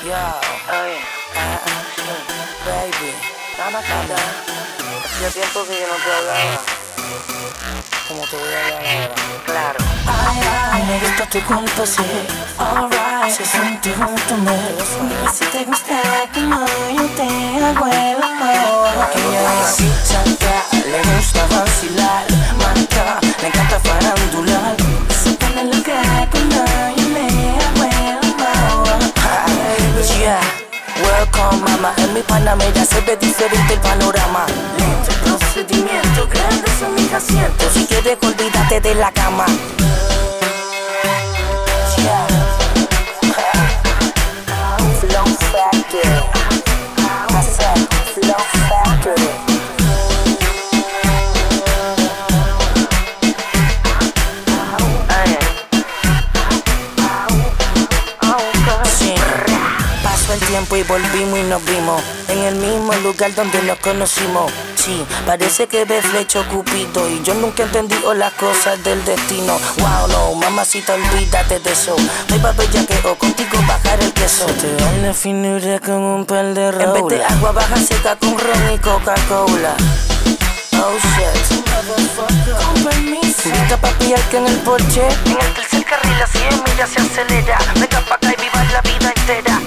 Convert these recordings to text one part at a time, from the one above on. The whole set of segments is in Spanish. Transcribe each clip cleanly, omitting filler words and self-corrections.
Yo, oye, baby, nada más. Hacía tiempo que yo no te hablaba. Como te voy a hablar ahora. Claro. Ay, me gusta tu cuerpo, sí. Alright, se siente junto a mí. Dime si te gusta como yo te hago el amor. Ella es santa, le gusta vacilar. Marca, le encanta farandular. Se pone loca cuando yo le hago el amor. Yeah, welcome mama. En mi Panamera se ve diferente el panorama. Lento el procedimiento, grandes son mis asientos. Si quieres olvídate de la cama. Yeah. Flow Factory. I said Flow Factory. Pasó el tiempo y volvimos y nos vimos en el mismo lugar donde nos conocimos. Sí, parece que ves flecho Cupido y yo nunca entendí las cosas del destino. Wow, no, mamacita, olvídate de eso. No hay bellaqueo, contigo bajar el queso. Te van a finura con un par de rolas. En vez de agua baja seca con ron y Coca-Cola. Oh shit, Con permiso. invita papi al que en el porche. En el tercer carril a 100 millas se acelera. Venga pa' acá y viva la vida entera.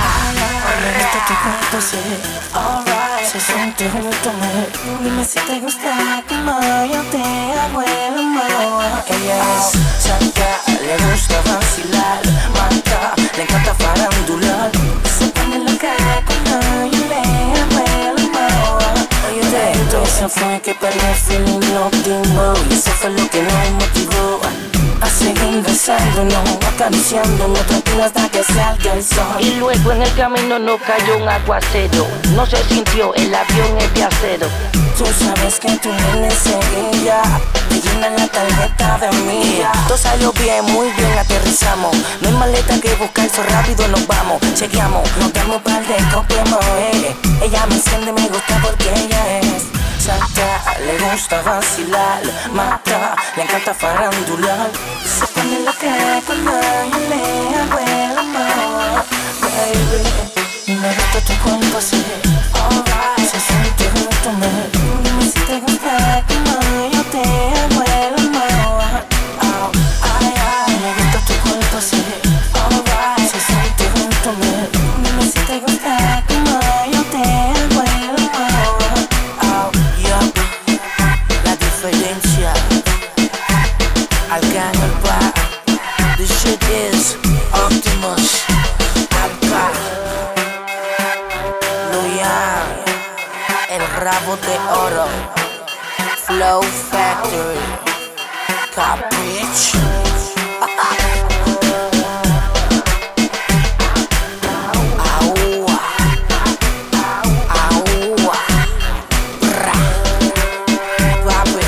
Me gusta tu cuerpo, sí. Alright, se siente junto a mí. Dime si te gusta como yo te hago el amor. Ella es santa, le gusta vacilar. Marca, le encanta farandular. Se pone loca cuando yo le hago el amor. Oye, de Eso fue que para el feeling lo dimos. Y eso fue lo que nos motivó a seguir besándonos, acariciándonos tranquilo hasta que salga el sol. Y luego en el camino nos cayó un aguacero. No se sintió, el avión es de acero. Tú sabes que tú vienes enseguida, te llenan la tarjeta de mía. Todo salió bien, muy bien, aterrizamos. No hay maleta que buscar, eso rápido nos vamos. Chequeamos, Nos damos un par de copiamos, Ella me enciende, me gusta porque ella es santa, le gusta vacilar. Mata, le encanta farandular. se pone loca cuando yo le hago el amor. Baby, me gusta tu cuerpo, sí. Alright, se siente junto a mí. Dime si te gusta como yo te hago el amor. Oh, ay, ay, me gusta tu cuerpo, sí. Alright, se siente junto a mí. Dime si te gusta como yo te hago el amor. Oh, yup, la diferencia. Al gang al bar. This shit is Optimus. Alca. Loyal. El rabo de oro. Flow Factory. Caprich. Aua. Aua. Bra. Papi.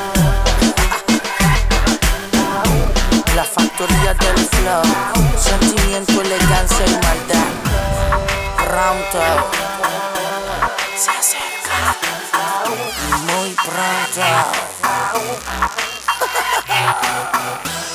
La factoría del flow. Sentimiento, elegancia y maldad. Pronto se acerca. Muy pronto.